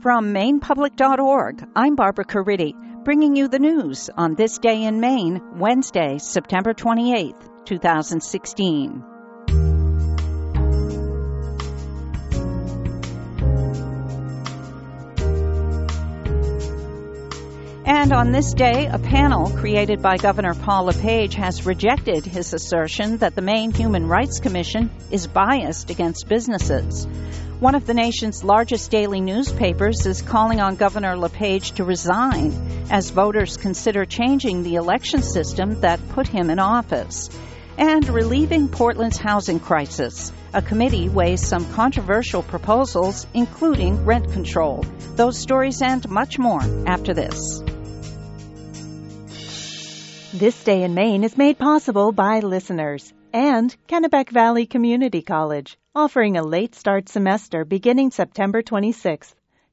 From MainePublic.org, I'm Barbara Caridi, bringing you the news on this day in Maine, Wednesday, September 28th, 2016. And on this day, a panel created by Governor Paul LePage has rejected his assertion that the Maine Human Rights Commission is biased against businesses. One of the nation's largest daily newspapers is calling on Governor LePage to resign as voters consider changing the election system that put him in office. And relieving Portland's housing crisis. A committee weighs some controversial proposals, including rent control. Those stories and much more after this. This Day in Maine is made possible by listeners and Kennebec Valley Community College, offering a late start semester beginning September 26th.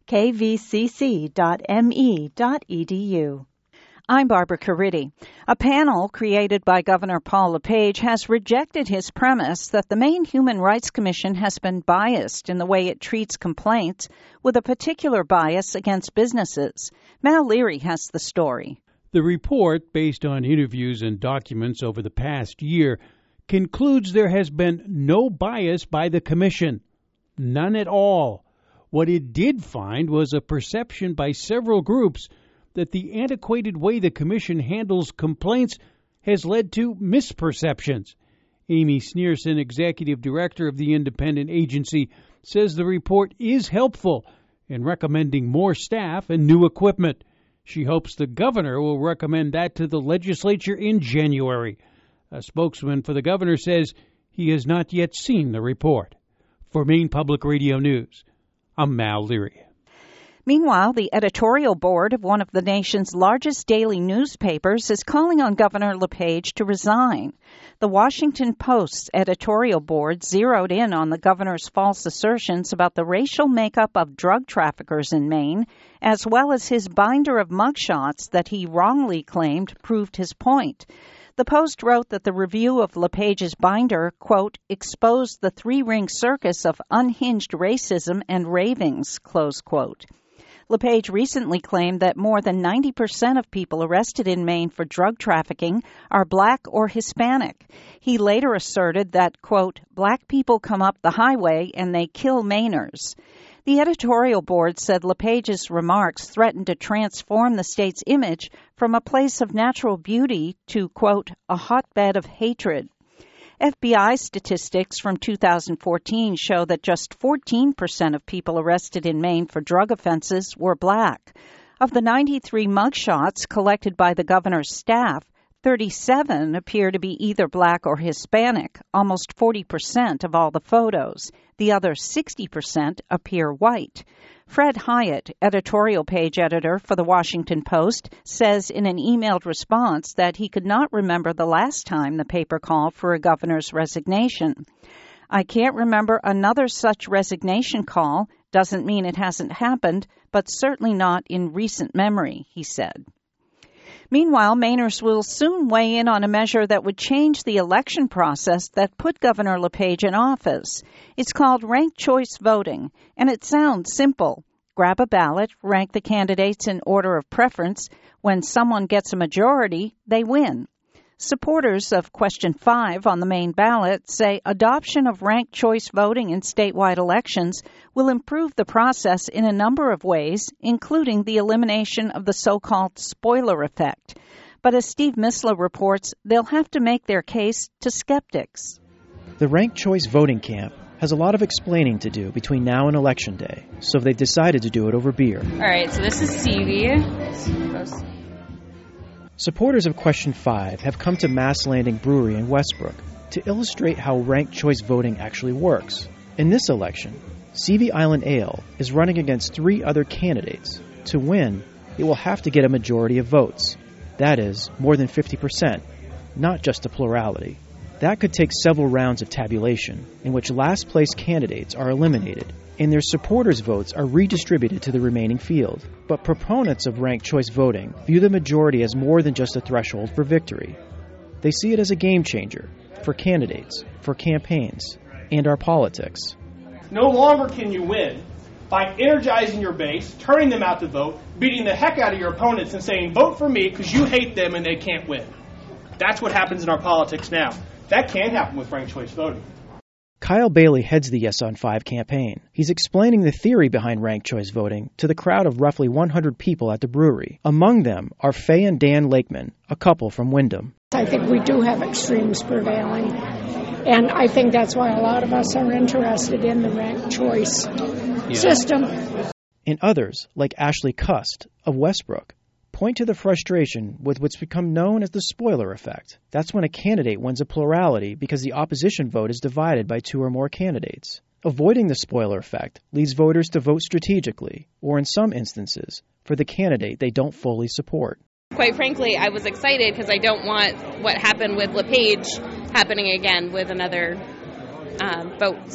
kvcc.me.edu. I'm Barbara Caridi. A panel created by Governor Paul LePage has rejected his premise that the Maine Human Rights Commission has been biased in the way it treats complaints, with a particular bias against businesses. Mal Leary has the story. The report, based on interviews and documents over the past year, concludes there has been no bias by the Commission. None at all. What it did find was a perception by several groups that the antiquated way the Commission handles complaints has led to misperceptions. Amy Sneerson, Executive Director of the independent agency, says the report is helpful in recommending more staff and new equipment. She hopes the governor will recommend that to the legislature in January. A spokesman for the governor says he has not yet seen the report. For Maine Public Radio News, I'm Mal Leary. Meanwhile, the editorial board of one of the nation's largest daily newspapers is calling on Governor LePage to resign. The Washington Post's editorial board zeroed in on the governor's false assertions about the racial makeup of drug traffickers in Maine, as well as his binder of mugshots that he wrongly claimed proved his point. The Post wrote that the review of LePage's binder, quote, exposed the three-ring circus of unhinged racism and ravings, close quote. LePage recently claimed that more than 90% of people arrested in Maine for drug trafficking are black or Hispanic. He later asserted that, quote, black people come up the highway and they kill Mainers. The editorial board said LePage's remarks threatened to transform the state's image from a place of natural beauty to, quote, a hotbed of hatred. FBI statistics from 2014 show that just 14% of people arrested in Maine for drug offenses were black. Of the 93 mugshots collected by the governor's staff, 37 appear to be either black or Hispanic, almost 40% of all the photos. The other 60% appear white. Fred Hyatt, editorial page editor for the Washington Post, says in an emailed response that he could not remember the last time the paper called for a governor's resignation. I can't remember another such resignation call. Doesn't mean it hasn't happened, but certainly not in recent memory, he said. Meanwhile, Mainers will soon weigh in on a measure that would change the election process that put Governor LePage in office. It's called ranked choice voting, and it sounds simple. Grab a ballot, rank the candidates in order of preference. When someone gets a majority, they win. Supporters of Question 5 on the main ballot say adoption of ranked choice voting in statewide elections will improve the process in a number of ways, including the elimination of the so-called spoiler effect. But as Steve Misler reports, they'll have to make their case to skeptics. The ranked choice voting camp has a lot of explaining to do between now and Election Day, so they've decided to do it over beer. All right, so this is Stevie. Supporters of Question 5 have come to Mass Landing Brewery in Westbrook to illustrate how ranked choice voting actually works. In this election, Seavey Island Ale is running against 3 other candidates. To win, it will have to get a majority of votes. That is, more than 50%, not just a plurality. That could take several rounds of tabulation, in which last-place candidates are eliminated, and their supporters' votes are redistributed to the remaining field. But proponents of ranked choice voting view the majority as more than just a threshold for victory. They see it as a game changer for candidates, for campaigns, and our politics. No longer can you win by energizing your base, turning them out to vote, beating the heck out of your opponents and saying, vote for me because you hate them and they can't win. That's what happens in our politics now. That can happen with ranked choice voting. Kyle Bailey heads the Yes on 5 campaign. He's explaining the theory behind ranked choice voting to the crowd of roughly 100 people at the brewery. Among them are Faye and Dan Lakeman, a couple from Wyndham. I think we do have extremes prevailing, and I think that's why a lot of us are interested in the ranked choice system. And others, like Ashley Cust of Westbrook, point to the frustration with what's become known as the spoiler effect. That's when a candidate wins a plurality because the opposition vote is divided by 2 or more candidates. Avoiding the spoiler effect leads voters to vote strategically, or in some instances, for the candidate they don't fully support. Quite frankly, I was excited because I don't want what happened with LePage happening again with another vote.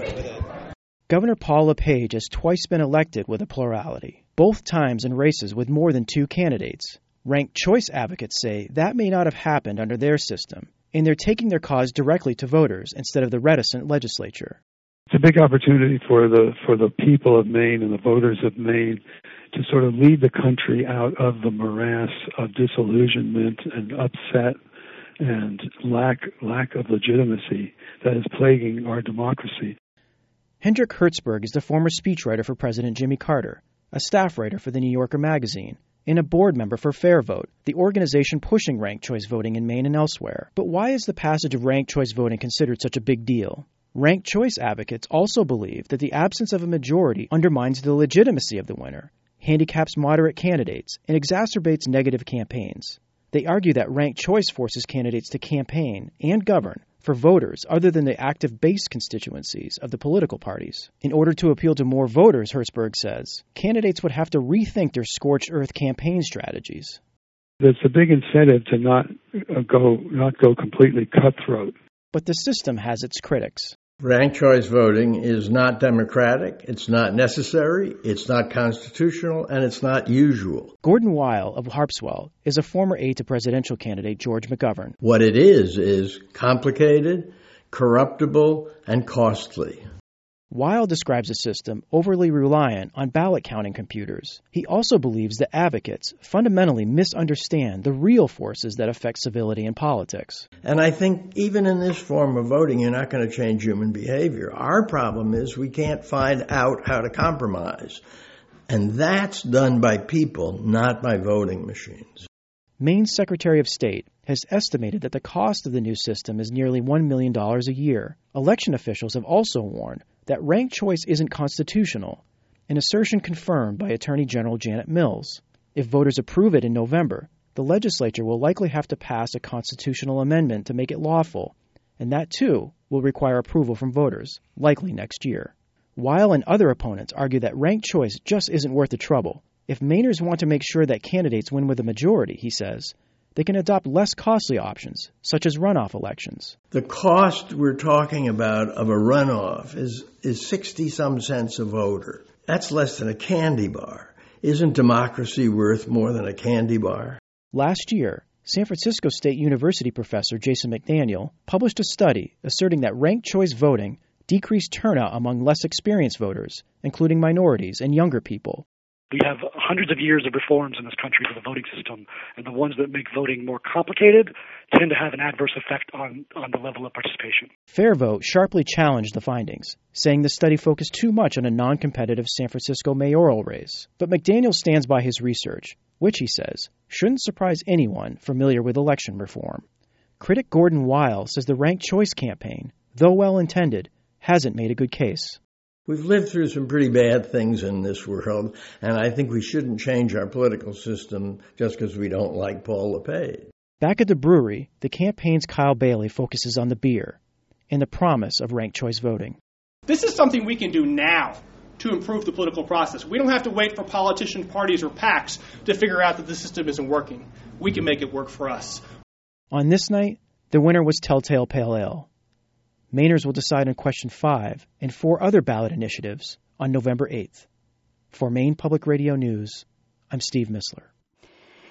Governor Paul LePage has twice been elected with a plurality, both times in races with more than 2 candidates. Ranked choice advocates say that may not have happened under their system, and they're taking their cause directly to voters instead of the reticent legislature. It's a big opportunity for the people of Maine and the voters of Maine to sort of lead the country out of the morass of disillusionment and upset and lack of legitimacy that is plaguing our democracy. Hendrik Hertzberg is the former speechwriter for President Jimmy Carter, a staff writer for the New Yorker magazine, and a board member for Fair Vote, the organization pushing ranked choice voting in Maine and elsewhere. But why is the passage of ranked choice voting considered such a big deal? Ranked choice advocates also believe that the absence of a majority undermines the legitimacy of the winner, handicaps moderate candidates, and exacerbates negative campaigns. They argue that ranked choice forces candidates to campaign and govern for voters other than the active base constituencies of the political parties. In order to appeal to more voters, Hertzberg says, candidates would have to rethink their scorched earth campaign strategies. There's a big incentive to not go completely cutthroat. But the system has its critics. Ranked choice voting is not democratic, it's not necessary, it's not constitutional, and it's not usual. Gordon Weil of Harpswell is a former aide to presidential candidate George McGovern. What it is complicated, corruptible, and costly. Weil describes a system overly reliant on ballot counting computers. He also believes that advocates fundamentally misunderstand the real forces that affect civility in politics. And I think even in this form of voting, you're not going to change human behavior. Our problem is we can't find out how to compromise. And that's done by people, not by voting machines. Maine's Secretary of State has estimated that the cost of the new system is nearly $1 million a year. Election officials have also warned that ranked choice isn't constitutional, an assertion confirmed by Attorney General Janet Mills. If voters approve it in November, the legislature will likely have to pass a constitutional amendment to make it lawful, and that too will require approval from voters, likely next year. Weil and other opponents argue that ranked choice just isn't worth the trouble. If Mainers want to make sure that candidates win with a majority, he says, they can adopt less costly options, such as runoff elections. The cost we're talking about of a runoff is 60-some cents a voter. That's less than a candy bar. Isn't democracy worth more than a candy bar? Last year, San Francisco State University professor Jason McDaniel published a study asserting that ranked choice voting decreased turnout among less experienced voters, including minorities and younger people. We have hundreds of years of reforms in this country to the voting system, and the ones that make voting more complicated tend to have an adverse effect on the level of participation. Fair Vote sharply challenged the findings, saying the study focused too much on a non-competitive San Francisco mayoral race. But McDaniel stands by his research, which, he says, shouldn't surprise anyone familiar with election reform. Critic Gordon Weil says the ranked choice campaign, though well-intended, hasn't made a good case. We've lived through some pretty bad things in this world, and I think we shouldn't change our political system just because we don't like Paul LePage. Back at the brewery, the campaign's Kyle Bailey focuses on the beer and the promise of ranked choice voting. This is something we can do now to improve the political process. We don't have to wait for politician parties or PACs to figure out that the system isn't working. We can make it work for us. On this night, the winner was Telltale Pale Ale. Mainers will decide on Question 5 and 4 other ballot initiatives on November 8th. For Maine Public Radio News, I'm Steve Missler.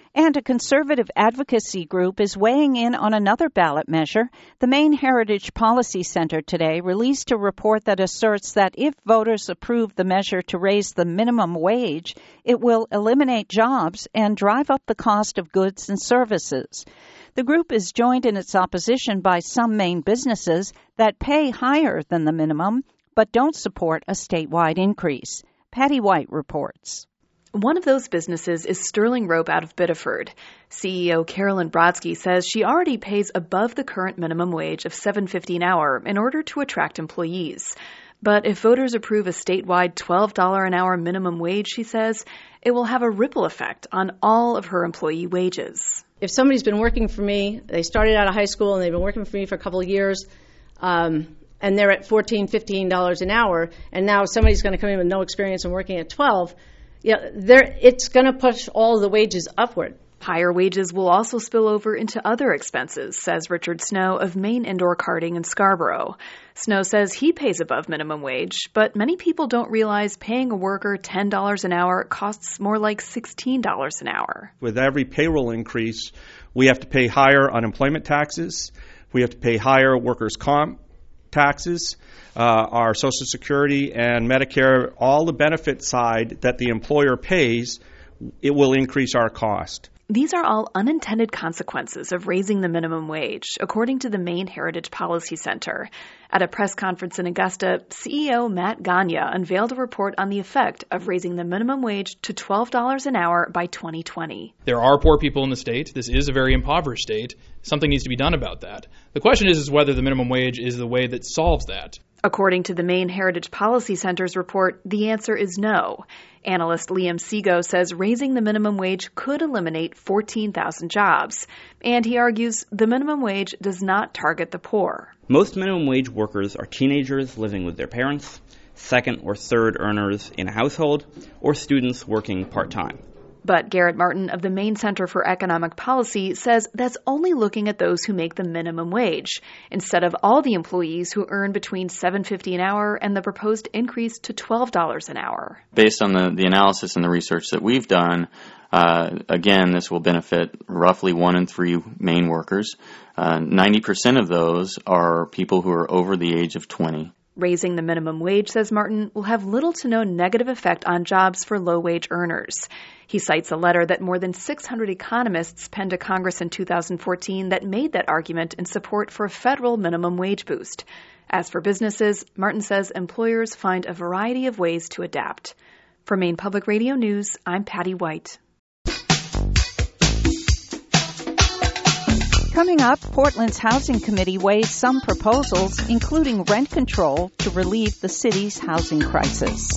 And a conservative advocacy group is weighing in on another ballot measure. The Maine Heritage Policy Center today released a report that asserts that if voters approve the measure to raise the minimum wage, it will eliminate jobs and drive up the cost of goods and services. The group is joined in its opposition by some Maine businesses that pay higher than the minimum but don't support a statewide increase. Patty White reports. One of those businesses is Sterling Rope out of Biddeford. CEO Carolyn Brodsky says she already pays above the current minimum wage of $7.50 an hour in order to attract employees. But if voters approve a statewide $12 an hour minimum wage, she says, it will have a ripple effect on all of her employee wages. If somebody's been working for me, they started out of high school and they've been working for me for a couple of years, and they're at $14, $15 an hour, and now somebody's going to come in with no experience and working at $12, it's going to push all the wages upward. Higher wages will also spill over into other expenses, says Richard Snow of Maine Indoor Karting in Scarborough. Snow says he pays above minimum wage, but many people don't realize paying a worker $10 an hour costs more like $16 an hour. With every payroll increase, we have to pay higher unemployment taxes. We have to pay higher workers' comp taxes, our Social Security and Medicare, all the benefit side that the employer pays, it will increase our cost. These are all unintended consequences of raising the minimum wage, according to the Maine Heritage Policy Center. At a press conference in Augusta, CEO Matt Gagne unveiled a report on the effect of raising the minimum wage to $12 an hour by 2020. There are poor people in the state. This is a very impoverished state. Something needs to be done about that. The question is whether the minimum wage is the way that solves that. According to the Maine Heritage Policy Center's report, the answer is no. Analyst Liam Seago says raising the minimum wage could eliminate 14,000 jobs. And he argues the minimum wage does not target the poor. Most minimum wage workers are teenagers living with their parents, second or third earners in a household, or students working part-time. But Garrett Martin of the Maine Center for Economic Policy says that's only looking at those who make the minimum wage, instead of all the employees who earn between $7.50 an hour and the proposed increase to $12 an hour. Based on the analysis and the research that we've done, again, this will benefit roughly 1 in 3 Maine workers. 90% of those are people who are over the age of 20. Raising the minimum wage, says Martin, will have little to no negative effect on jobs for low-wage earners. He cites a letter that more than 600 economists penned to Congress in 2014 that made that argument in support for a federal minimum wage boost. As for businesses, Martin says employers find a variety of ways to adapt. For Maine Public Radio News, I'm Patty White. Coming up, Portland's Housing Committee weighs some proposals, including rent control, to relieve the city's housing crisis.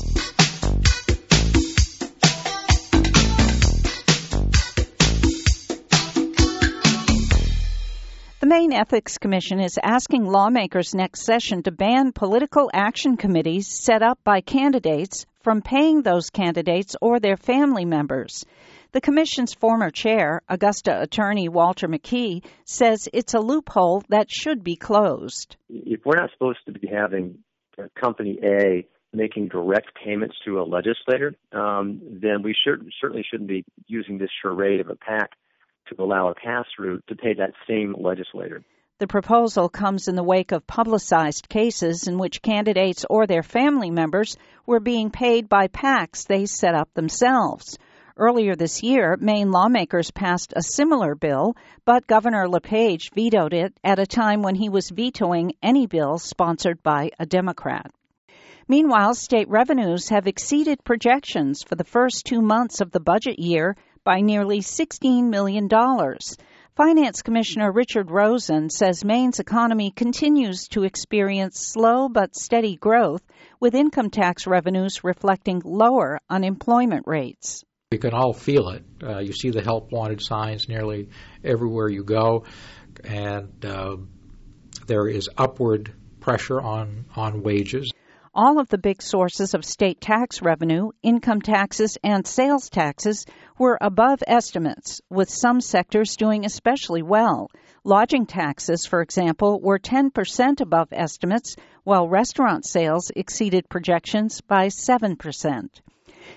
The Maine Ethics Commission is asking lawmakers next session to ban political action committees set up by candidates from paying those candidates or their family members. The commission's former chair, Augusta attorney Walter McKee, says it's a loophole that should be closed. If we're not supposed to be having Company A making direct payments to a legislator, then we certainly shouldn't be using this charade of a PAC to allow a pass-through to pay that same legislator. The proposal comes in the wake of publicized cases in which candidates or their family members were being paid by PACs they set up themselves. Earlier this year, Maine lawmakers passed a similar bill, but Governor LePage vetoed it at a time when he was vetoing any bill sponsored by a Democrat. Meanwhile, state revenues have exceeded projections for the first 2 months of the budget year by nearly $16 million. Finance Commissioner Richard Rosen says Maine's economy continues to experience slow but steady growth, with income tax revenues reflecting lower unemployment rates. You can all feel it. You see the help wanted signs nearly everywhere you go, and there is upward pressure on wages. All of the big sources of state tax revenue, income taxes, and sales taxes were above estimates, with some sectors doing especially well. Lodging taxes, for example, were 10% above estimates, while restaurant sales exceeded projections by 7%.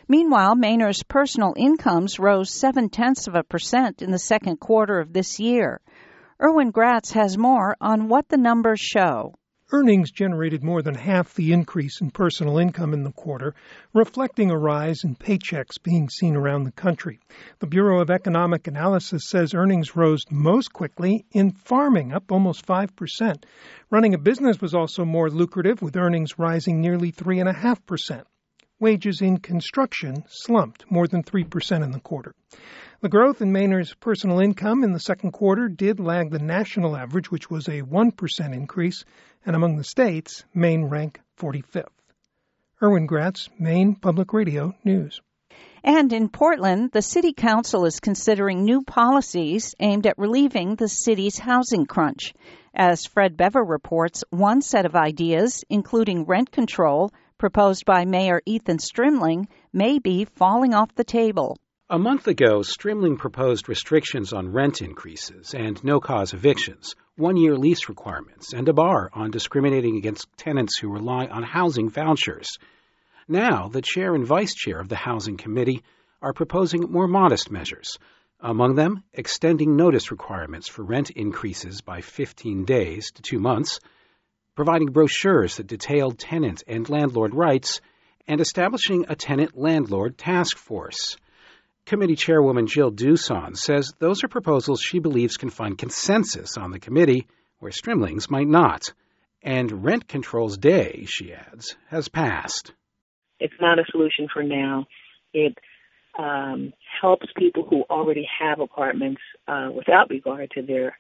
Meanwhile, Mainers' personal incomes rose 0.7% in the second quarter of this year. Erwin Gratz has more on what the numbers show. Earnings generated more than half the increase in personal income in the quarter, reflecting a rise in paychecks being seen around the country. The Bureau of Economic Analysis says earnings rose most quickly in farming, up almost 5%. Running a business was also more lucrative, with earnings rising nearly 3.5%. Wages in construction slumped more than 3% in the quarter. The growth in Mainers' personal income in the second quarter did lag the national average, which was a 1% increase, and among the states, Maine ranked 45th. Erwin Gratz, Maine Public Radio News. And in Portland, the City Council is considering new policies aimed at relieving the city's housing crunch. As Fred Bever reports, one set of ideas, including rent control, proposed by Mayor Ethan Strimling, may be falling off the table. A month ago, Strimling proposed restrictions on rent increases and no-cause evictions, one-year lease requirements, and a bar on discriminating against tenants who rely on housing vouchers. Now, the chair and vice chair of the Housing Committee are proposing more modest measures. Among them, extending notice requirements for rent increases by 15 days to 2 months, providing brochures that detail tenant and landlord rights, and establishing a tenant-landlord task force. Committee Chairwoman Jill Doosan says those are proposals she believes can find consensus on the committee, where Strimling's might not. And Rent Control's day, she adds, has passed. It's not a solution for now. It helps people who already have apartments without regard to their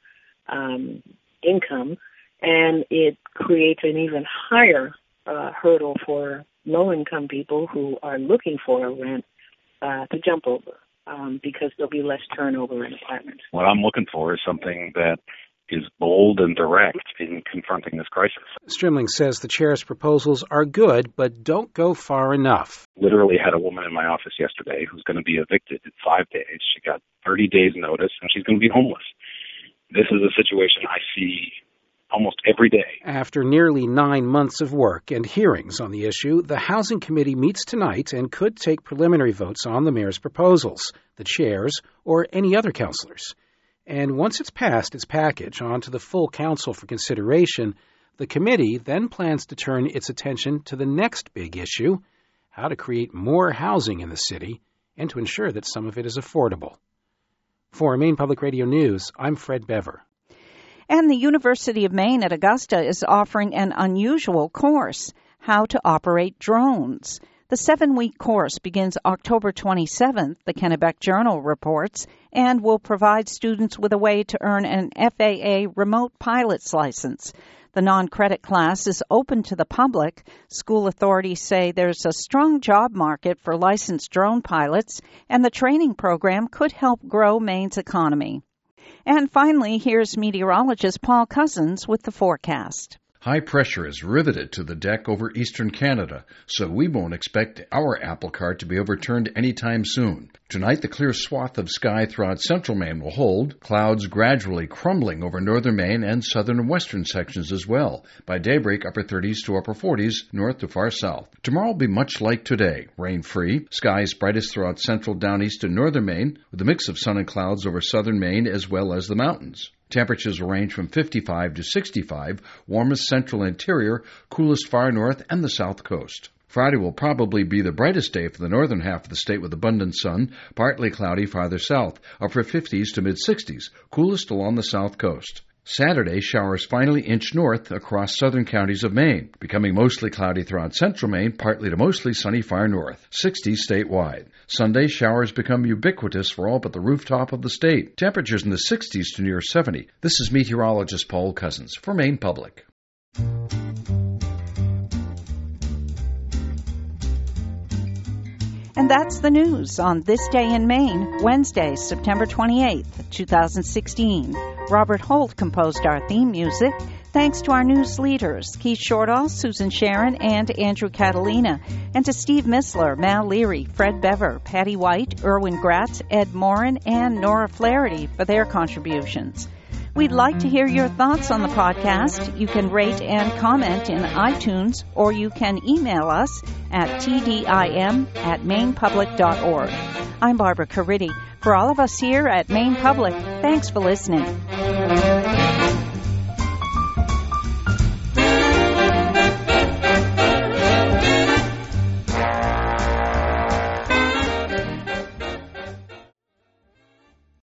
income, and it creates an even higher hurdle for low-income people who are looking for a rent to jump over because there'll be less turnover in apartments. What I'm looking for is something that is bold and direct in confronting this crisis. Strimling says the chair's proposals are good, but don't go far enough. Literally had a woman in my office yesterday who's going to be evicted in 5 days. She got 30 days notice, and she's going to be homeless. This is a situation I see almost every day. After nearly 9 months of work and hearings on the issue, the Housing Committee meets tonight and could take preliminary votes on the mayor's proposals, the chair's, or any other councilors. And once it's passed its package on to the full council for consideration, the committee then plans to turn its attention to the next big issue, how to create more housing in the city and to ensure that some of it is affordable. For Maine Public Radio News, I'm Fred Bever. And the University of Maine at Augusta is offering an unusual course, How to Operate Drones. The 7-week course begins October 27th, the Kennebec Journal reports, and will provide students with a way to earn an FAA remote pilot's license. The non-credit class is open to the public. School authorities say there's a strong job market for licensed drone pilots, and the training program could help grow Maine's economy. And finally, here's meteorologist Paul Cousins with the forecast. High pressure is riveted to the deck over eastern Canada, so we won't expect our apple cart to be overturned anytime soon. Tonight, the clear swath of sky throughout central Maine will hold, clouds gradually crumbling over northern Maine and southern and western sections as well. By daybreak, upper 30s to upper 40s, north to far south. Tomorrow will be much like today, rain-free, skies brightest throughout central, down east, and northern Maine, with a mix of sun and clouds over southern Maine as well as the mountains. Temperatures will range from 55 to 65, warmest central interior, coolest far north and the south coast. Friday will probably be the brightest day for the northern half of the state with abundant sun, partly cloudy farther south, upper 50s to mid-60s, coolest along the south coast. Saturday, showers finally inch north across southern counties of Maine, becoming mostly cloudy throughout central Maine, partly to mostly sunny far north, 60s statewide. Sunday, showers become ubiquitous for all but the rooftop of the state. Temperatures in the 60s to near 70. This is meteorologist Paul Cousins for Maine Public. And that's the news on This Day in Maine, Wednesday, September 28th, 2016. Robert Holt composed our theme music. Thanks to our news leaders, Keith Shortall, Susan Sharon, and Andrew Catalina, and to Steve Missler, Mal Leary, Fred Bever, Patty White, Erwin Gratz, Ed Morin, and Nora Flaherty for their contributions. We'd like to hear your thoughts on the podcast. You can rate and comment in iTunes, or you can email us at tdim@mainepublic.org. I'm Barbara Caridi. For all of us here at Maine Public, thanks for listening.